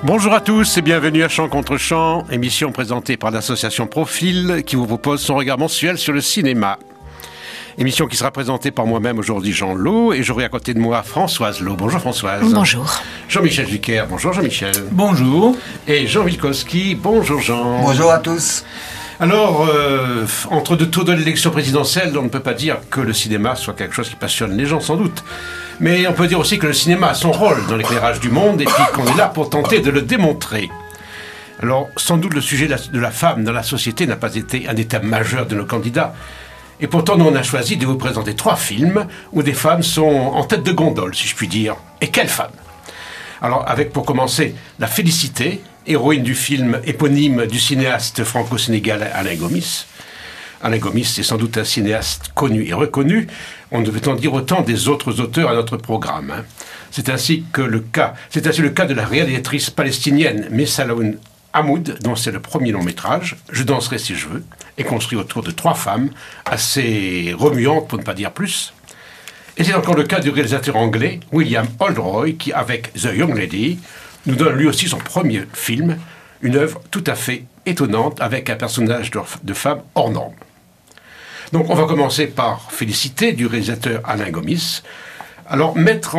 Bonjour à tous et bienvenue à Chant contre Chant, émission présentée par l'association Profil qui vous propose son regard mensuel sur le cinéma. Émission qui sera présentée par moi-même aujourd'hui, Jean Lot, et j'aurai à côté de moi Françoise Lot. Bonjour Françoise. Bonjour. Jean-Michel Ducaire. Bonjour Jean-Michel. Bonjour. Et Jean Wilkowski. Bonjour Jean. Bonjour à tous. Alors, entre deux tours de l'élection présidentielle, on ne peut pas dire que le cinéma soit quelque chose qui passionne les gens, sans doute. Mais on peut dire aussi que le cinéma a son rôle dans l'éclairage du monde et puis qu'on est là pour tenter de le démontrer. Alors, sans doute le sujet de la femme dans la société n'a pas été un des thèmes majeurs de nos candidats. Et pourtant, nous, on a choisi de vous présenter 3 films où des femmes sont en tête de gondole, si je puis dire. Et quelles femmes! Alors, avec pour commencer la Félicité, héroïne du film éponyme du cinéaste franco-sénégalais Alain Gomis. Alain Gomis est sans doute un cinéaste connu et reconnu. On ne devait en dire autant des autres auteurs à notre programme. C'est ainsi le cas de la réalisatrice palestinienne Messaloun Hamoud, dont c'est le premier long métrage, Je danserai si je veux, est construit autour de 3 femmes, assez remuantes pour ne pas dire plus. Et c'est encore le cas du réalisateur anglais William Oldroyd, qui, avec The Young Lady, nous donne lui aussi son premier film, une œuvre tout à fait étonnante, avec un personnage de femme hors norme. Donc on va commencer par Félicité, du réalisateur Alain Gomis. Alors, mettre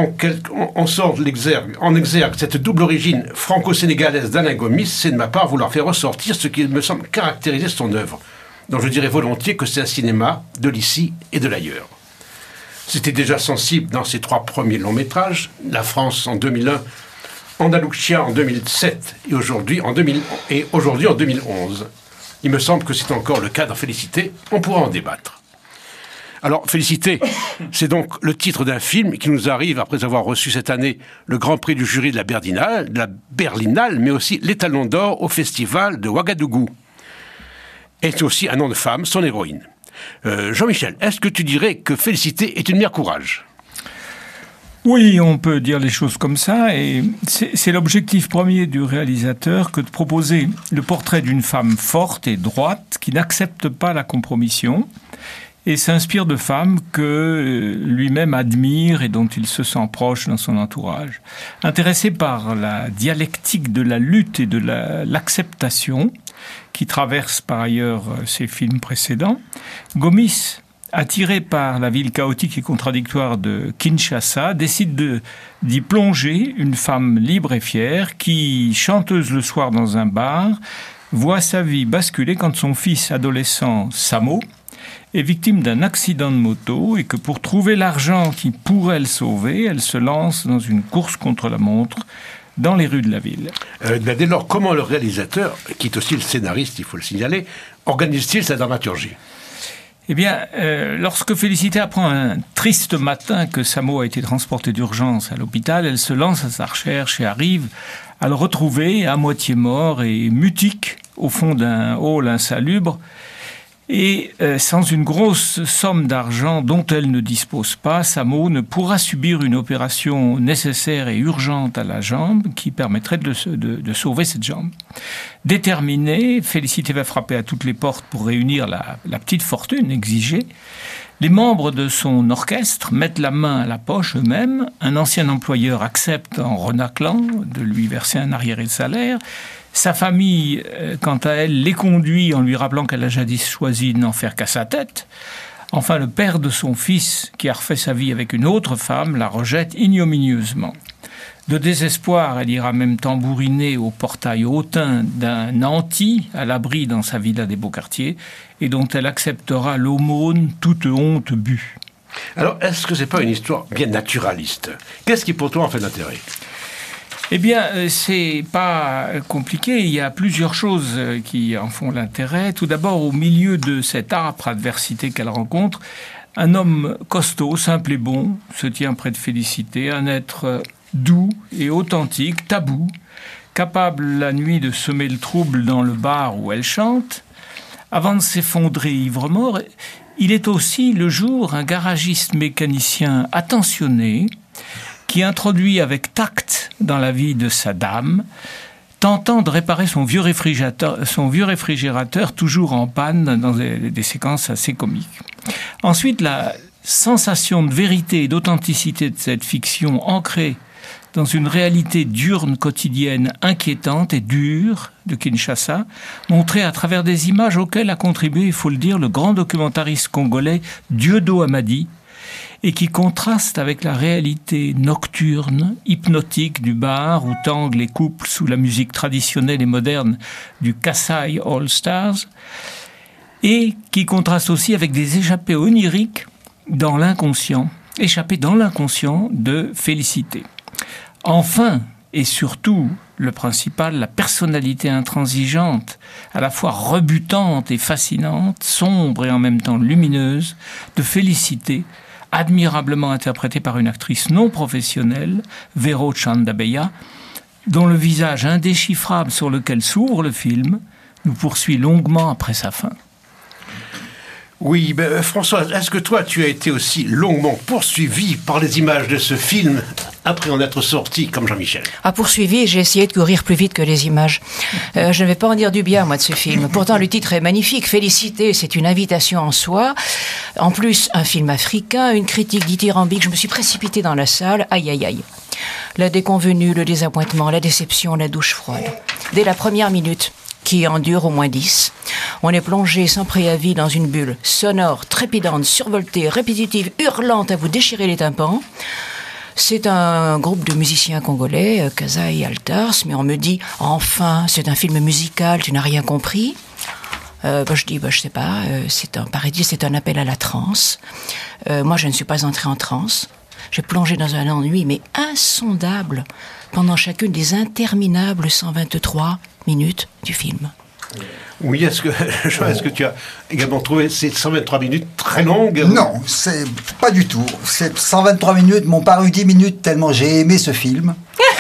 en exergue cette double origine franco-sénégalaise d'Alain Gomis, c'est de ma part vouloir faire ressortir ce qui me semble caractériser son œuvre, dont je dirais volontiers que c'est un cinéma de l'ici et de l'ailleurs. C'était déjà sensible dans ses 3 premiers longs métrages, La France en 2001, Andalucía en 2007 et aujourd'hui en 2011. Il me semble que c'est encore le cas dans Félicité, on pourra en débattre. Alors, Félicité, c'est donc le titre d'un film qui nous arrive après avoir reçu cette année le Grand Prix du jury de la Berlinale, mais aussi l'Étalon d'or au Festival de Ouagadougou. Et c'est aussi un nom de femme, son héroïne. Jean-Michel, est-ce que tu dirais que Félicité est une mère courage ? Oui, on peut dire les choses comme ça, et c'est l'objectif premier du réalisateur que de proposer le portrait d'une femme forte et droite qui n'accepte pas la compromission et s'inspire de femmes que lui-même admire et dont il se sent proche dans son entourage. Intéressé par la dialectique de la lutte et de l'acceptation, qui traverse par ailleurs ses films précédents, Gomis, attiré par la ville chaotique et contradictoire de Kinshasa, décide d'y plonger une femme libre et fière qui, chanteuse le soir dans un bar, voit sa vie basculer quand son fils adolescent, Samo, est victime d'un accident de moto et que pour trouver l'argent qui pourrait le sauver, elle se lance dans une course contre la montre dans les rues de la ville. Dès lors, comment le réalisateur, qui est aussi le scénariste, il faut le signaler, organise-t-il sa dramaturgie ? Eh bien, lorsque Félicité apprend un triste matin que Samo a été transporté d'urgence à l'hôpital, elle se lance à sa recherche et arrive à le retrouver à moitié mort et mutique au fond d'un hall insalubre. Et sans une grosse somme d'argent dont elle ne dispose pas, Samo ne pourra subir une opération nécessaire et urgente à la jambe qui permettrait de sauver cette jambe. Déterminée, Félicité va frapper à toutes les portes pour réunir la petite fortune exigée. Les membres de son orchestre mettent la main à la poche eux-mêmes. Un ancien employeur accepte en renâclant de lui verser un arriéré de salaire. Sa famille, quant à elle, les conduit en lui rappelant qu'elle a jadis choisi de n'en faire qu'à sa tête. Enfin, le père de son fils, qui a refait sa vie avec une autre femme, la rejette ignominieusement. De désespoir, elle ira même tambouriner au portail hautain d'un nanti à l'abri dans sa villa des Beaux-Quartiers et dont elle acceptera l'aumône toute honte bue. Alors, est-ce que c'est pas une histoire bien naturaliste ? Qu'est-ce qui pour toi en fait d'intérêt ? Eh bien, c'est pas compliqué. Il y a plusieurs choses qui en font l'intérêt. Tout d'abord, au milieu de cette âpre adversité qu'elle rencontre, un homme costaud, simple et bon, se tient près de Félicité, un être doux et authentique, tabou, capable la nuit de semer le trouble dans le bar où elle chante. Avant de s'effondrer ivre-mort, il est aussi, le jour, un garagiste mécanicien attentionné, qui introduit avec tact dans la vie de sa dame, tentant de réparer son vieux réfrigérateur toujours en panne dans des séquences assez comiques. Ensuite, la sensation de vérité et d'authenticité de cette fiction ancrée dans une réalité diurne quotidienne inquiétante et dure de Kinshasa, montrée à travers des images auxquelles a contribué, il faut le dire, le grand documentariste congolais Dieudo Amadi, et qui contraste avec la réalité nocturne, hypnotique du bar où tanguent les couples sous la musique traditionnelle et moderne du Kassai All Stars, et qui contraste aussi avec des échappées oniriques dans l'inconscient, échappées dans l'inconscient de Félicité. Enfin, et surtout, le principal, la personnalité intransigeante, à la fois rebutante et fascinante, sombre et en même temps lumineuse, de Félicité, admirablement interprétée par une actrice non professionnelle, Vero Chandabeya, dont le visage indéchiffrable sur lequel s'ouvre le film nous poursuit longuement après sa fin. Oui, François, est-ce que toi, tu as été aussi longuement poursuivi par les images de ce film après en être sorti comme Jean-Michel? Poursuivi, j'ai essayé de courir plus vite que les images. Je ne vais pas en dire du bien, moi, de ce film. Pourtant, le titre est magnifique. Félicité, c'est une invitation en soi. En plus, un film africain, une critique dithyrambique. Je me suis précipitée dans la salle. Aïe, aïe, aïe. La déconvenue, le désappointement, la déception, la douche froide. Dès la première minute, qui en dure au moins 10. On est plongé sans préavis dans une bulle sonore, trépidante, survoltée, répétitive, hurlante à vous déchirer les tympans. C'est un groupe de musiciens congolais, Kassai Altars, mais on me dit « Enfin, c'est un film musical, tu n'as rien compris ?» Je dis « Je sais pas, paraît-il, c'est un appel à la transe. » Moi, je ne suis pas entrée en transe. J'ai plongé dans un ennui, mais insondable, pendant chacune des interminables 123 minutes du film. Oui, est-ce que tu as également trouvé ces 123 minutes très longues? Non, c'est pas du tout. Ces 123 minutes m'ont paru 10 minutes tellement j'ai aimé ce film.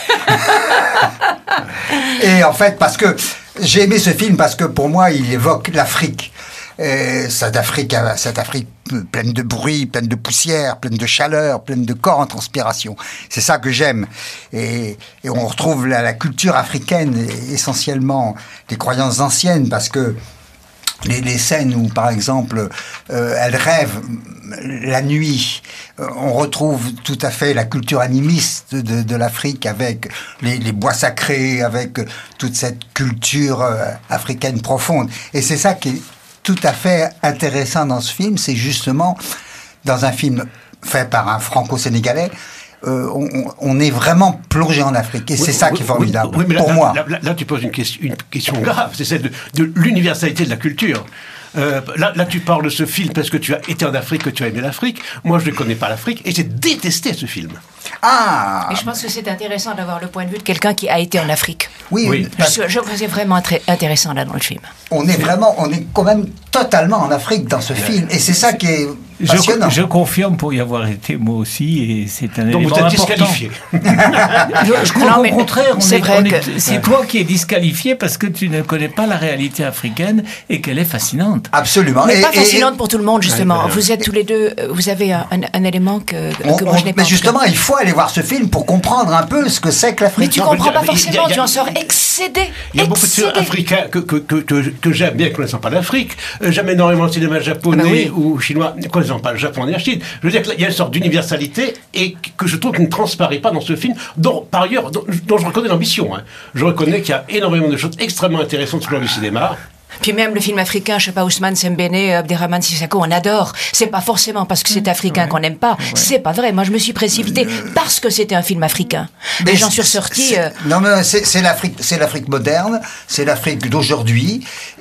Et en fait, parce que j'ai aimé ce film parce que pour moi, il évoque l'Afrique. Cette Afrique pleine de bruit, pleine de poussière, pleine de chaleur, pleine de corps en transpiration. C'est ça que j'aime. Et on retrouve la culture africaine, essentiellement les croyances anciennes, parce que les scènes où, par exemple, elle rêve la nuit, on retrouve tout à fait la culture animiste de l'Afrique avec les bois sacrés, avec toute cette culture africaine profonde. Et c'est ça qui est tout à fait intéressant dans ce film, c'est justement, dans un film fait par un franco-sénégalais, on est vraiment plongé en Afrique. Et c'est ça qui est formidable, oui, mais pour moi. Là, tu poses une question grave, c'est celle de l'universalité de la culture. Là, tu parles de ce film parce que tu as été en Afrique, que tu as aimé l'Afrique. Moi, je ne connais pas l'Afrique et j'ai détesté ce film. Et je pense que c'est intéressant d'avoir le point de vue de quelqu'un qui a été en Afrique. Oui. Je trouve que c'est vraiment très intéressant là dans le film. On est quand même totalement en Afrique dans ce film. Et c'est ça qui est passionnant. Je confirme pour y avoir été moi aussi, et c'est un élément important. Donc vous êtes disqualifié. Je crois qu'au contraire, c'est que toi qui es disqualifié parce que tu ne connais pas la réalité africaine et qu'elle est fascinante. Absolument. Mais pas fascinante pour tout le monde, justement. Vous êtes tous les deux, vous avez un élément que moi je n'ai pas. Mais justement, il faut aller voir ce film pour comprendre un peu ce que c'est que l'Afrique. Mais tu comprends pas forcément, tu en sors excédé. Il y a beaucoup de films africains que j'aime bien, connaissant pas l'Afrique. J'aime énormément le cinéma japonais ou chinois, connaissant pas le Japon et la Chine. Je veux dire qu'il y a une sorte d'universalité et que je trouve qui ne transparaît pas dans ce film, par ailleurs, dont je reconnais l'ambition. Je reconnais qu'il y a énormément de choses extrêmement intéressantes sur le cinéma. Puis même le film africain, je sais pas, Ousmane Sembene, Abderrahmane Sissako, on adore. C'est pas forcément parce que c'est africain qu'on n'aime pas. C'est pas vrai. Moi, je me suis précipitée parce que c'était un film africain. Et j'en suis ressortie. Non, mais c'est l'Afrique moderne, c'est l'Afrique d'aujourd'hui,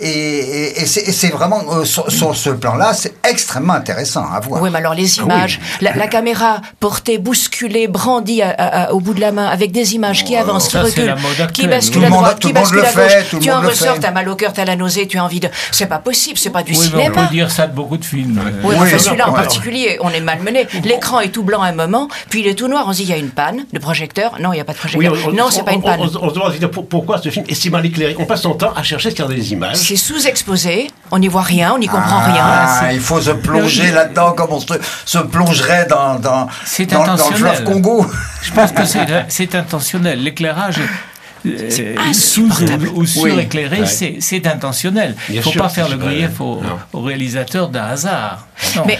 et c'est vraiment sur ce plan-là, c'est extrêmement intéressant à voir. Oui, mais alors les images, la caméra portée, bousculée, brandie au bout de la main, avec des images qui avancent, qui reculent, qui basculent à droite, qui basculent à gauche. Tu en ressors, t'as mal au cœur, t'as la nausée. Tu as envie de... C'est pas possible, c'est pas du cinéma. On peut dire ça de beaucoup de films. Oui, celui-là en particulier, on est malmené. L'écran est tout blanc à un moment, puis il est tout noir. On se dit, il y a une panne de projecteur. Non, il n'y a pas de projecteur. Non, c'est pas une panne. On se demande pourquoi ce film est si mal éclairé. On passe son temps à chercher ce qu'il y a dans les images. C'est sous-exposé, on n'y voit rien, on n'y comprend rien. Il faut se plonger là-dedans comme on se plongerait dans le fleuve Congo. Je pense que c'est intentionnel. L'éclairage... sous ou suréclairé, c'est intentionnel. Il ne faut pas faire le grief au réalisateur d'un hasard. Non. Mais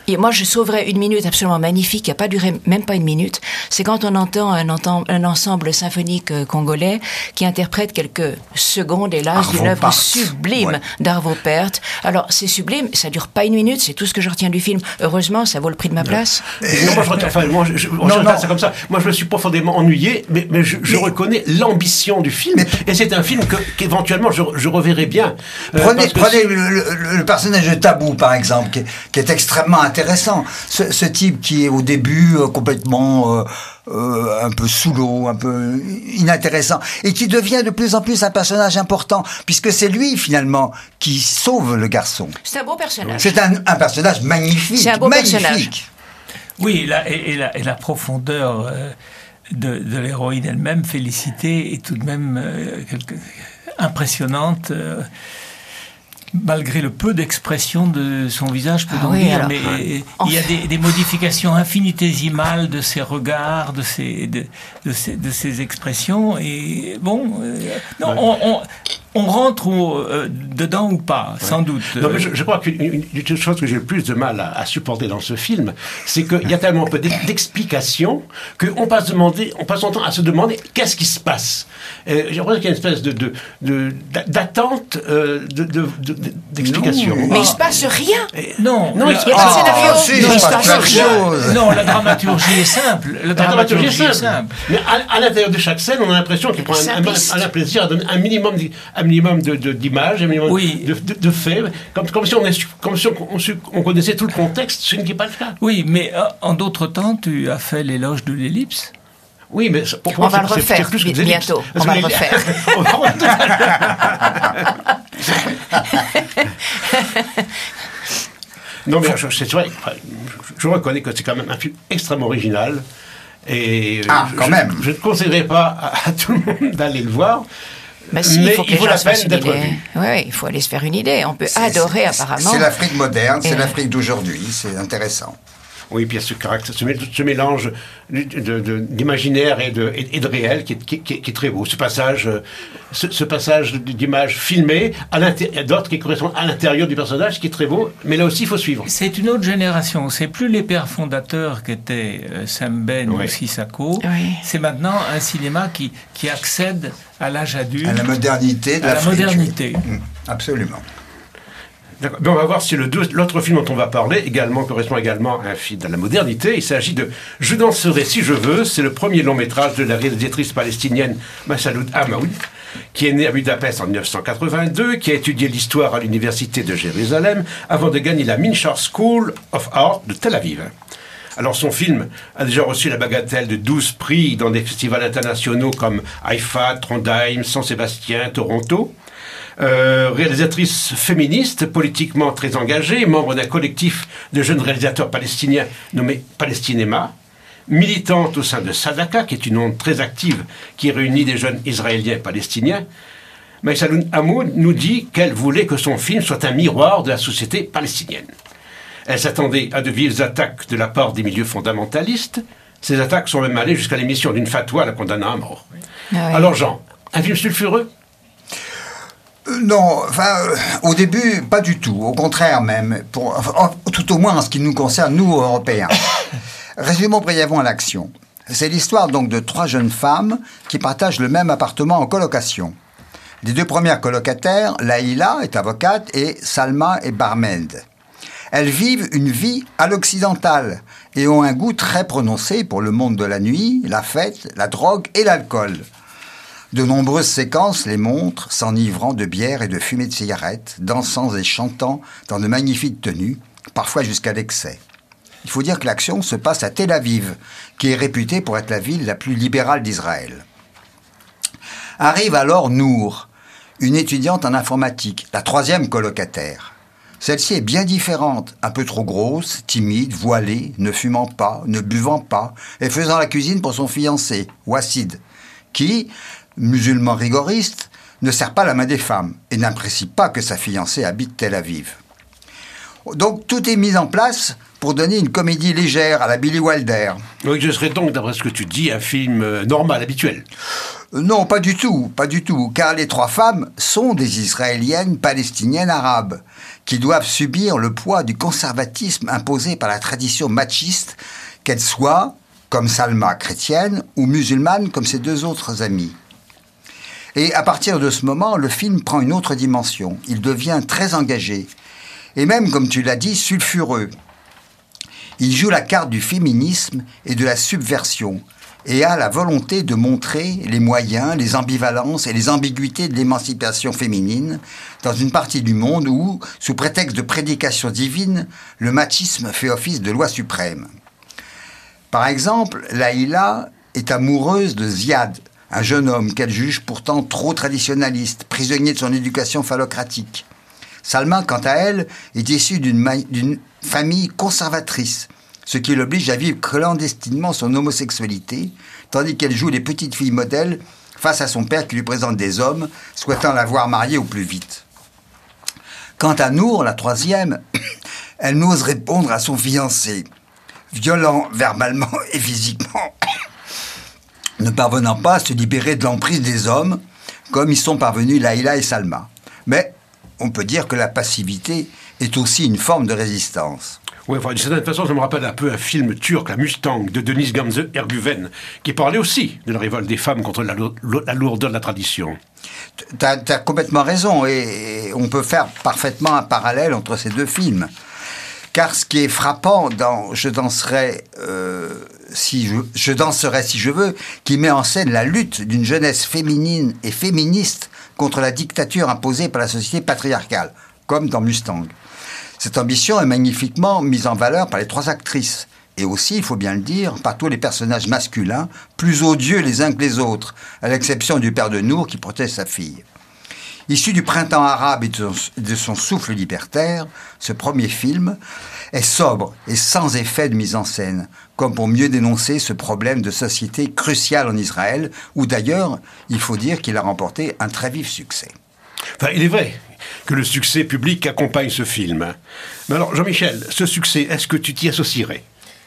Et moi, je sauverais une minute absolument magnifique, qui n'a pas duré même pas une minute. C'est quand on entend un ensemble symphonique congolais qui interprète quelques secondes, hélas, d'une œuvre sublime d'Arvo Pärt. Alors, c'est sublime, ça dure pas une minute, c'est tout ce que je retiens du film. Heureusement, ça vaut le prix de ma place. Non, moi, je regarde ça comme ça. Moi, je me suis profondément ennuyé, mais je reconnais l'ambition du film. Et c'est un film qu'éventuellement, je reverrai bien. Prenez le personnage de Tabou, par exemple, qui est extrêmement intéressant. Ce type qui est au début complètement un peu sous l'eau, un peu inintéressant, et qui devient de plus en plus un personnage important, puisque c'est lui, finalement, qui sauve le garçon. C'est un beau personnage. C'est un personnage magnifique. C'est un beau personnage. Oui, et la profondeur de l'héroïne elle-même, Félicité, est tout de même impressionnante. Malgré le peu d'expression de son visage, peut-on dire, alors, mais il y a des modifications infinitésimales de ses regards, de ses expressions, et bon, on rentre dedans ou pas, sans doute. Non, mais je crois qu'une des choses que j'ai le plus de mal à supporter dans ce film, c'est qu'il y a tellement peu d'explications qu'on passe son temps à se demander qu'est-ce qui se passe. J'ai l'impression qu'il y a une espèce d'attente d'explication. Mais il se passe rien. Non, il y a pas de scénario. Il se passe rien. Non, la dramaturgie est simple. La dramaturgie est simple. Mais à l'intérieur de chaque scène, on a l'impression qu'il prend un plaisir à donner un minimum d'images, un minimum de faits, comme si on connaissait tout le contexte, ce qui n'est pas le cas. Oui, mais en d'autres temps, tu as fait l'éloge de l'ellipse. Oui, mais on va le refaire bientôt. On va le refaire. Non, mais c'est vrai, je reconnais que c'est quand même un film extrêmement original. Et je ne conseillerais pas à tout le monde d'aller le voir. Mais il faut la peine d'être vu. Oui, il faut aller se faire une idée. On peut adorer apparemment. C'est l'Afrique moderne, c'est l'Afrique d'aujourd'hui, c'est intéressant. Oui, puis il y a ce mélange d'imaginaire et de réel qui est très beau. Ce passage d'images filmées, d'autres qui correspondent à l'intérieur du personnage, qui est très beau, mais là aussi il faut suivre. C'est une autre génération, c'est plus les pères fondateurs qu'étaient Sam Ben ou Sissako, c'est maintenant un cinéma qui accède à l'âge adulte. À la modernité de l'Afrique. À la modernité. Absolument. D'accord. Mais on va voir si l'autre film dont on va parler correspond également à un film de la modernité. Il s'agit de « Je danserai si je veux ». C'est le premier long métrage de la réalisatrice palestinienne Massaloud Hamaoui, qui est née à Budapest en 1982, qui a étudié l'histoire à l'université de Jérusalem avant de gagner la Minshar School of Art de Tel Aviv. Alors son film a déjà reçu la bagatelle de 12 prix dans des festivals internationaux comme Haïfa, Trondheim, Saint-Sébastien, Toronto. Réalisatrice féministe, politiquement très engagée, membre d'un collectif de jeunes réalisateurs palestiniens nommé Palestinéma, militante au sein de Sadaka, qui est une onde très active qui réunit des jeunes israéliens et palestiniens. Maïsaloun Hamoud nous dit qu'elle voulait que son film soit un miroir de la société palestinienne. Elle s'attendait à de vives attaques de la part des milieux fondamentalistes. Ces attaques sont même allées jusqu'à l'émission d'une fatwa la condamnant à mort. Ah oui. Alors Jean, un film sulfureux ? Non, au début, pas du tout. Au contraire même, tout au moins en ce qui nous concerne, nous, Européens. Résumons brièvement l'action. C'est l'histoire donc de 3 jeunes femmes qui partagent le même appartement en colocation. Les 2 premières colocataires, Laïla est avocate et Salma est barmaid. Elles vivent une vie à l'occidentale et ont un goût très prononcé pour le monde de la nuit, la fête, la drogue et l'alcool. De nombreuses séquences les montrent s'enivrant de bière et de fumée de cigarettes, dansant et chantant dans de magnifiques tenues, parfois jusqu'à l'excès. Il faut dire que l'action se passe à Tel Aviv, qui est réputée pour être la ville la plus libérale d'Israël. Arrive alors Nour, une étudiante en informatique, la 3e colocataire. Celle-ci est bien différente, un peu trop grosse, timide, voilée, ne fumant pas, ne buvant pas, et faisant la cuisine pour son fiancé, Wassid, qui, musulman rigoriste, ne serre pas la main des femmes et n'apprécie pas que sa fiancée habite Tel Aviv. Donc tout est mis en place pour donner une comédie légère à la Billy Wilder. Oui, ce serait donc, d'après ce que tu dis, un film normal, habituel. Non, pas du tout, car les 3 femmes sont des Israéliennes palestiniennes arabes, qui doivent subir le poids du conservatisme imposé par la tradition machiste, qu'elle soit, comme Salma, chrétienne, ou musulmane, comme ses deux autres amies. Et à partir de ce moment, le film prend une autre dimension. Il devient très engagé, et même, comme tu l'as dit, sulfureux. Il joue la carte du féminisme et de la subversion, et a la volonté de montrer les moyens, les ambivalences et les ambiguïtés de l'émancipation féminine dans une partie du monde où, sous prétexte de prédication divine, le machisme fait office de loi suprême. Par exemple, Laïla est amoureuse de Ziad, un jeune homme qu'elle juge pourtant trop traditionnaliste, prisonnier de son éducation phallocratique. Salma, quant à elle, est issue d'une famille conservatrice, ce qui l'oblige à vivre clandestinement son homosexualité, tandis qu'elle joue les petites filles modèles face à son père qui lui présente des hommes, souhaitant la voir mariée au plus vite. Quant à Nour, la troisième, elle n'ose répondre à son fiancé, violent verbalement et physiquement, ne parvenant pas à se libérer de l'emprise des hommes, comme y sont parvenus Laïla et Salma. Mais on peut dire que la passivité est aussi une forme de résistance. Oui, enfin, d'une certaine façon, ça me rappelle un peu un film turc, La Mustang, de Deniz Gamze Erguven, qui parlait aussi de la révolte des femmes contre la lourdeur de la tradition. T'as complètement raison, et on peut faire parfaitement un parallèle entre ces deux films. Car ce qui est frappant dans Je danserai si je veux, qui met en scène la lutte d'une jeunesse féminine et féministe contre la dictature imposée par la société patriarcale, comme dans Mustang. Cette ambition est magnifiquement mise en valeur par les trois actrices. Et aussi, il faut bien le dire, par tous les personnages masculins, plus odieux les uns que les autres, à l'exception du père de Nour qui protège sa fille. Issu du printemps arabe et de son souffle libertaire, ce premier film est sobre et sans effet de mise en scène, comme pour mieux dénoncer ce problème de société crucial en Israël, où d'ailleurs, il faut dire qu'il a remporté un très vif succès. Enfin, il est vrai que le succès public accompagne ce film. Mais alors, Jean-Michel, ce succès, est-ce que tu t'y associerais ?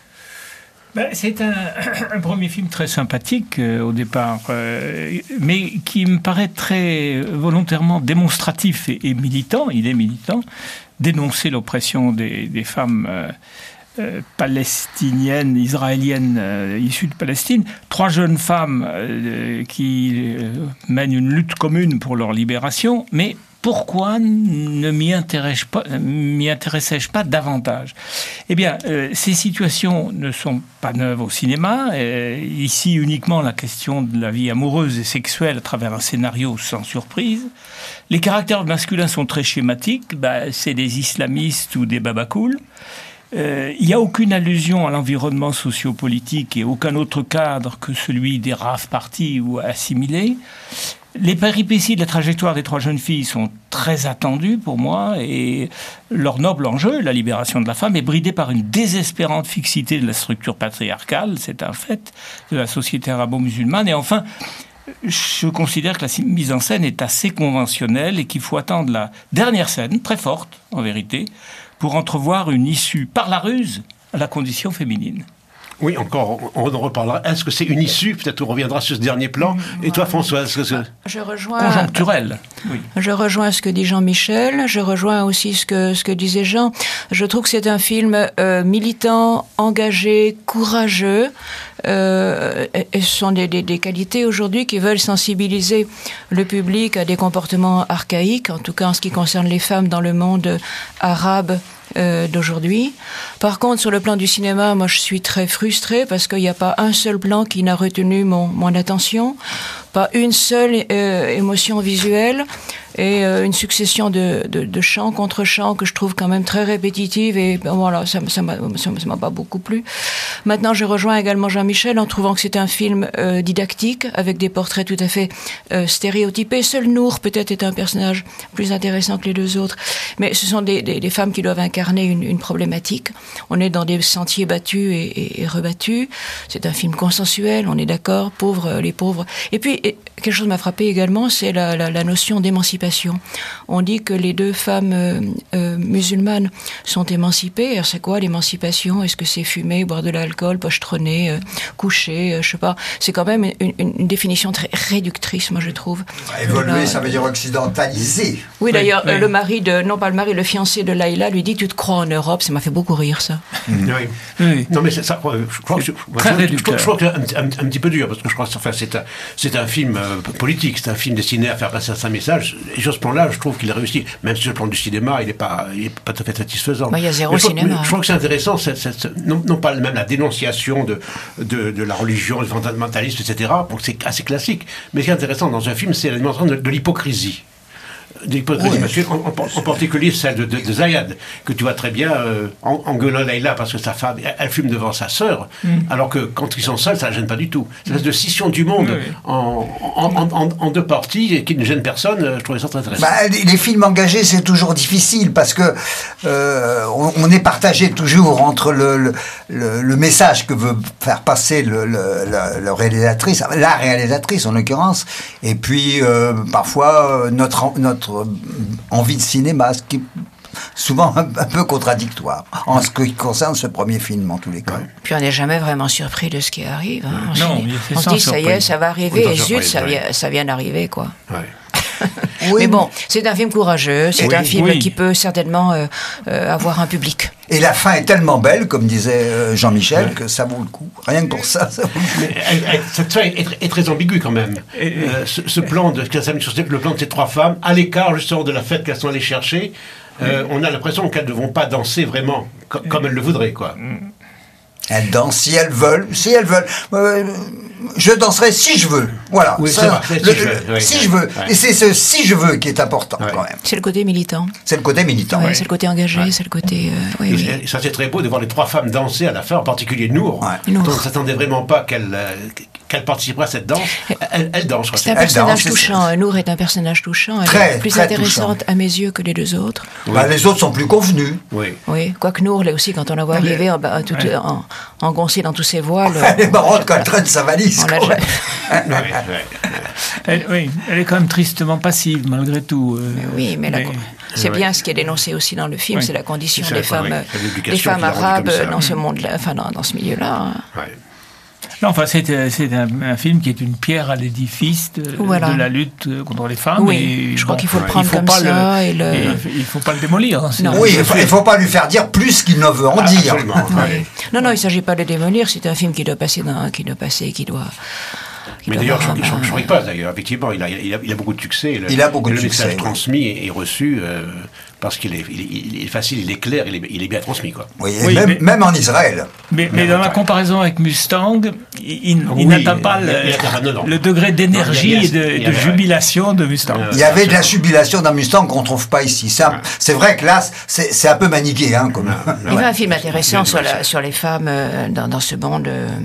C'est un premier film très sympathique au départ, mais qui me paraît très volontairement démonstratif et militant. Il est militant, dénoncer l'oppression des femmes palestiniennes, israéliennes issues de Palestine. 3 jeunes femmes qui mènent une lutte commune pour leur libération, mais pourquoi ne m'y intéressais-je pas davantage ? Eh bien, ces situations ne sont pas neuves au cinéma. Ici, uniquement la question de la vie amoureuse et sexuelle à travers un scénario sans surprise. Les caractères masculins sont très schématiques. C'est des islamistes ou des babacools. Il n'y a aucune allusion à l'environnement sociopolitique et aucun autre cadre que celui des rave parties ou assimilés. Les péripéties de la trajectoire des 3 jeunes filles sont très attendues pour moi et leur noble enjeu, la libération de la femme, est bridé par une désespérante fixité de la structure patriarcale, c'est un fait, de la société arabo-musulmane. Et enfin, je considère que la mise en scène est assez conventionnelle et qu'il faut attendre la dernière scène, très forte en vérité, pour entrevoir une issue par la ruse à la condition féminine. Oui, encore, on en reparlera. Est-ce que c'est une issue ? Peut-être on reviendra sur ce dernier plan. Et toi, François, est-ce que c'est... Je rejoins... Conjoncturel. Oui. Je rejoins ce que dit Jean-Michel. Je rejoins aussi ce que disait Jean. Je trouve que c'est un film militant, engagé, courageux. Et ce sont des qualités aujourd'hui qui veulent sensibiliser le public à des comportements archaïques, en tout cas en ce qui concerne les femmes dans le monde arabe d'aujourd'hui. Par contre, sur le plan du cinéma, moi je suis très frustrée parce qu'il n'y a pas un seul plan qui n'a retenu mon attention, pas une seule émotion visuelle et une succession de chants contre chants que je trouve quand même très répétitive et voilà, ça m'a pas beaucoup plu. Maintenant, je rejoins également Jean-Michel en trouvant que c'est un film didactique avec des portraits tout à fait stéréotypés. Seul Nour peut-être est un personnage plus intéressant que les 2 autres, mais ce sont des femmes qui doivent incarner une problématique. On est dans des sentiers battus et rebattus. C'est un film consensuel, on est d'accord, les pauvres. Et puis Et quelque chose m'a frappé également, c'est la notion d'émancipation. On dit que les 2 femmes musulmanes sont émancipées. Alors c'est quoi l'émancipation? Est-ce que c'est fumer, boire de l'alcool, pochetronner, coucher, je sais pas. C'est quand même une définition très réductrice, moi je trouve. Évoluer, ça veut dire occidentaliser. Oui, d'ailleurs, le fiancé de Laïla lui dit, tu te crois en Europe? Ça m'a fait beaucoup rire, ça. Oui. Non, mais c'est ça, je crois que c'est un petit peu dur, parce que je crois que c'est un film politique, c'est un film destiné à faire passer un message, et sur ce plan-là, je trouve qu'il a réussi, même si sur le plan du cinéma, il n'est pas tout à fait satisfaisant. Il y a zéro cinéma. Je trouve que c'est intéressant, non pas même la dénonciation de la religion, du fondamentalisme, etc., donc c'est assez classique, mais ce qui est intéressant dans un film, c'est la dimension de l'hypocrisie. En particulier celle de Zayed, que tu vois très bien engueulant Laïla parce que sa femme, elle fume devant sa sœur, alors que quand ils sont seuls, ça ne la gêne pas du tout. C'est une espèce de scission du monde en 2 parties et qui ne gêne personne. Je trouvais ça très intéressant. Les films engagés, c'est toujours difficile parce que on est partagé toujours entre le message que veut faire passer la réalisatrice en l'occurrence, et puis parfois notre envie de cinéma, ce qui est souvent un peu contradictoire en ce qui concerne ce premier film en tous les cas. Puis on n'est jamais vraiment surpris de ce qui arrive. Hein. On se dit ça y est, ça va arriver, et zut, ça vient d'arriver, quoi. Ouais. Oui, mais bon, c'est un film courageux, c'est un film qui peut certainement avoir un public. Et la fin est tellement belle, comme disait Jean-Michel, que ça vaut le coup. Rien que pour ça, ça vaut le coup. Mais cette fin est très ambiguë quand même. Ce plan le plan de ces 3 femmes, à l'écart justement de la fête qu'elles sont allées chercher, on a l'impression qu'elles ne vont pas danser vraiment comme elles le voudraient, quoi. Elles dansent si elles veulent. Si elles veulent. Je danserai si je veux. Voilà. Oui, ça, si je veux. Ouais. Et c'est ce si je veux qui est important quand même. C'est le côté militant. C'est le côté militant. C'est le côté engagé, c'est le côté... Et ça, c'est très beau de voir les 3 femmes danser à la fin, en particulier Nour. Nour. Donc on ne s'attendait vraiment pas qu'elle participerait à cette danse. Elle danse. C'est un personnage touchant. Nour est un personnage touchant. Elle est plus intéressante à mes yeux que les 2 autres. Les autres sont plus convenus. Oui. Quoique Nour, là aussi, quand on la voit arriver engoncée dans tous ses voiles... Elle est marrante quand elle traîne sa valise. Elle est quand même tristement passive, malgré tout. C'est bien ce qui est dénoncé aussi dans le film, c'est la condition des femmes arabes dans ce monde-là, enfin dans ce milieu-là. Non, enfin, c'est un film qui est une pierre à l'édifice de la lutte contre les femmes. Oui, je crois qu'il faut le prendre comme ça. Il ne faut pas le démolir. Hein, oui, il ne faut pas lui faire dire plus qu'il ne veut en dire. Non, il ne s'agit pas de le démolir, c'est un film qui doit passer, qui doit... Mais d'ailleurs, je ne crois pas, d'ailleurs. Effectivement, il a beaucoup de succès. Le message transmis et reçu, parce qu'il est facile, il est clair, il est bien transmis, quoi. Même en Israël. Mais dans la comparaison avec Mustang, il n'atteint pas le degré d'énergie et de jubilation de Mustang. Il y avait de la jubilation dans Mustang qu'on ne trouve pas ici. C'est vrai que là, c'est un peu maniqué. Hein, il y a un film intéressant sur les femmes dans ce monde...